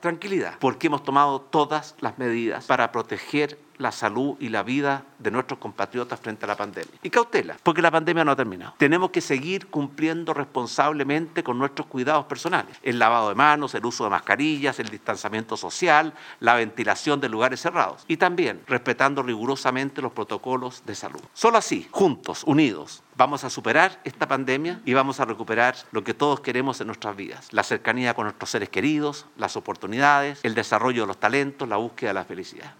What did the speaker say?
tranquilidad, porque hemos tomado todas las medidas para proteger la salud y la vida de nuestros compatriotas frente a la pandemia. Y cautela, porque la pandemia no ha terminado. Tenemos que seguir cumpliendo responsablemente con nuestros cuidados personales. El lavado de manos, el uso de mascarillas, el distanciamiento social, la ventilación de lugares cerrados. Y también respetando rigurosamente los protocolos de salud. Solo así, juntos, unidos, vamos a superar esta pandemia y vamos a recuperar lo que todos queremos en nuestras vidas. La cercanía con nuestros seres queridos, las oportunidades, el desarrollo de los talentos, la búsqueda de la felicidad.